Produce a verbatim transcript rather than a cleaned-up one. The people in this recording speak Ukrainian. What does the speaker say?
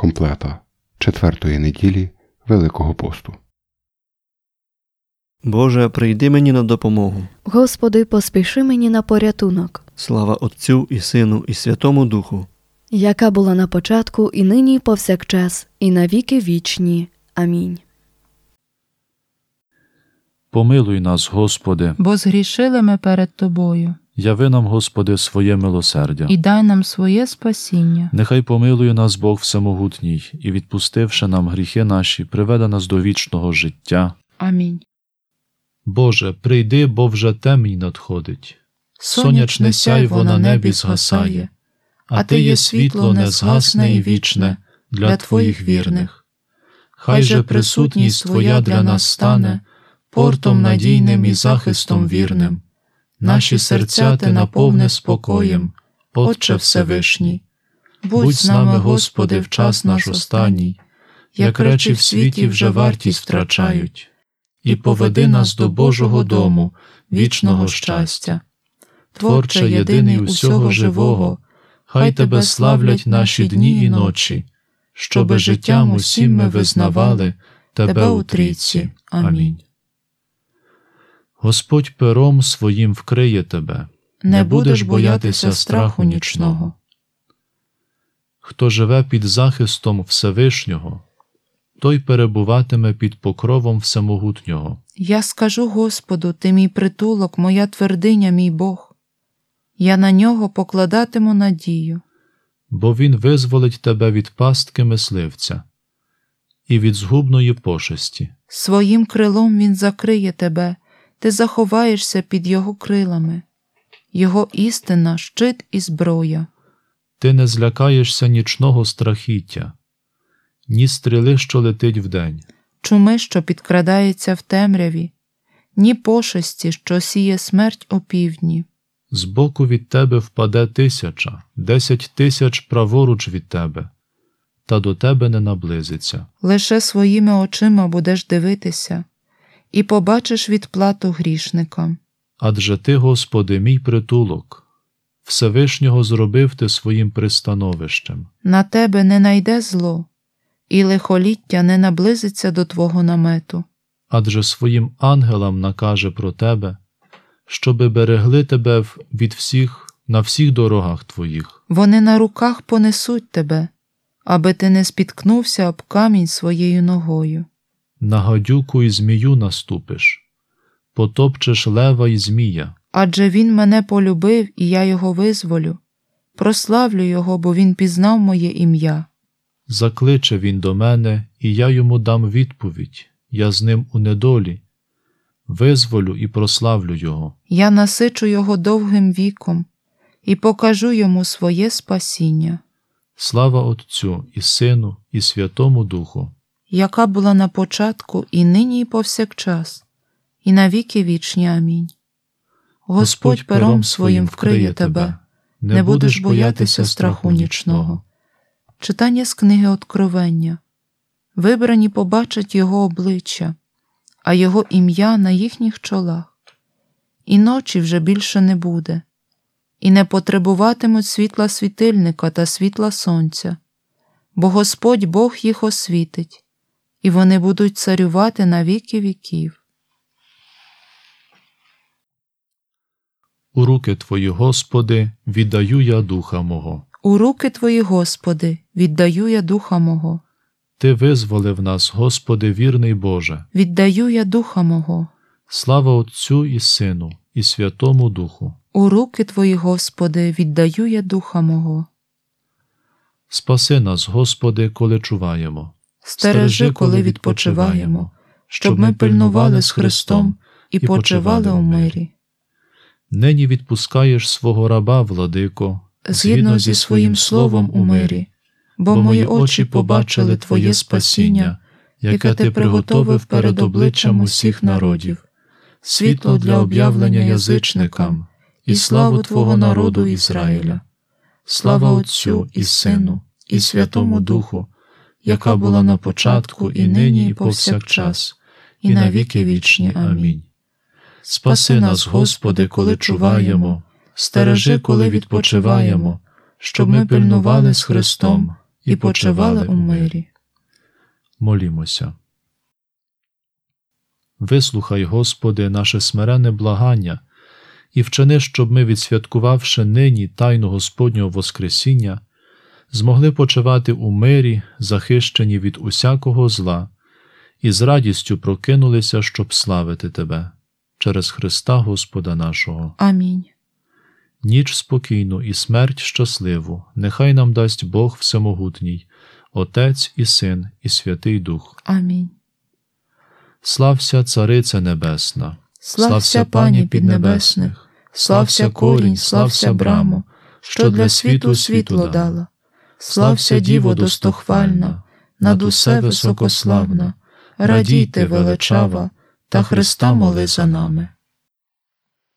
комплета четвертої неділі Великого посту. Боже, прийди мені на допомогу. Господи, поспіши мені на порятунок. Слава Отцю і Сину і Святому Духу. Яка була на початку, і нині, і повсякчас, і на віки вічні. Амінь. Помилуй нас, Господи, бо згрішили ми перед Тобою. Яви нам, Господи, своє милосердя. І дай нам своє спасіння. Нехай помилує нас Бог Всемогутній, і, відпустивши нам гріхи наші, приведе нас до вічного життя. Амінь. Боже, прийди, бо вже темінь надходить. Сонячне сяйво на небі згасає, а Ти є світло незгасне і вічне для Твоїх вірних. Хай же присутність Твоя для нас стане портом надійним і захистом вірним. Наші серця Ти наповни спокоєм, Отче Всевишній. Будь з нами, Господи, в час наш останній, як речі в світі вже вартість втрачають, і поведи нас до Божого дому, вічного щастя. Творче єдиний усього живого, хай Тебе славлять наші дні і ночі, щоби життям усім ми визнавали Тебе у трійці. Амінь. Господь пером своїм вкриє тебе, не будеш боятися страху нічного. Хто живе під захистом Всевишнього, той перебуватиме під покровом Всемогутнього. Я скажу Господу, Ти мій притулок, моя твердиня, мій Бог. Я на нього покладатиму надію. Бо він визволить тебе від пастки мисливця і від згубної пошесті. Своїм крилом він закриє тебе, ти заховаєшся під його крилами. Його істина – щит і зброя. Ти не злякаєшся нічного страхіття, ні стріли, що летить вдень, чуми, що підкрадається в темряві, ні пошесті, що сіє смерть опівдні. Збоку від тебе впаде тисяча, десять тисяч праворуч від тебе, та до тебе не наблизиться. Лише своїми очима будеш дивитися, і побачиш відплату грішникам. Адже Ти, Господи, мій притулок, Всевишнього зробив Ти своїм пристановищем. На тебе не найде зло, і лихоліття не наблизиться до Твого намету. Адже своїм ангелам накаже про тебе, щоби берегли тебе від всіх на всіх дорогах Твоїх. Вони на руках понесуть тебе, аби ти не спіткнувся об камінь своєю ногою. На гадюку і змію наступиш, потопчеш лева і змія. Адже він мене полюбив, і я його визволю. Прославлю його, бо він пізнав моє ім'я. Закличе він до мене, і я йому дам відповідь. Я з ним у недолі. Визволю і прославлю його. Я насичу його довгим віком і покажу йому своє спасіння. Слава Отцю і Сину і Святому Духу, яка була на початку, і нині, і повсякчас, і на віки вічні. Амінь. Господь пером своїм вкриє тебе, не будеш боятися страху нічного. Читання з книги Откровення. Вибрані побачать його обличчя, а його ім'я на їхніх чолах. І ночі вже більше не буде, і не потребуватимуть світла світильника та світла сонця, бо Господь Бог їх освітить, і вони будуть царювати на віки віків. У руки Твої, Господи, віддаю я духа мого. У руки Твої, Господи, віддаю я духа мого. Ти визволив нас, Господи, вірний Боже. Віддаю я духа мого. Слава Отцю і Сину і Святому Духу. У руки Твої, Господи, віддаю я духа мого. Спаси нас, Господи, коли чуваємо. Стережи, коли відпочиваємо, щоб ми пильнували з Христом і почивали у мирі. Нині відпускаєш свого раба, Владико, згідно зі своїм словом у мирі, бо мої очі побачили Твоє спасіння, яке Ти приготовив перед обличчям усіх народів, світло для об'явлення язичникам і славу Твого народу Ізраїля. Слава Отцю і Сину і Святому Духу, яка була на початку, і нині, і повсякчас, і на віки вічні. Амінь. Спаси нас, Господи, коли чуваємо, стережи, коли відпочиваємо, щоб ми пильнували з Христом і почивали у мирі. Молімося. Вислухай, Господи, наше смирене благання і вчини, щоб ми, відсвяткувавши нині тайну Господнього Воскресіння, змогли почивати у мирі, захищені від усякого зла, і з радістю прокинулися, щоб славити Тебе. Через Христа Господа нашого. Амінь. Ніч спокійну і смерть щасливу нехай нам дасть Бог Всемогутній, Отець і Син і Святий Дух. Амінь. Слався, Царице Небесна, Слався, Пані піднебесних, слався корінь, слався брамо, що для світу світло дала. Слався, Діво достохвальна, над усе високославна, радійте величава, та Христа моли за нами.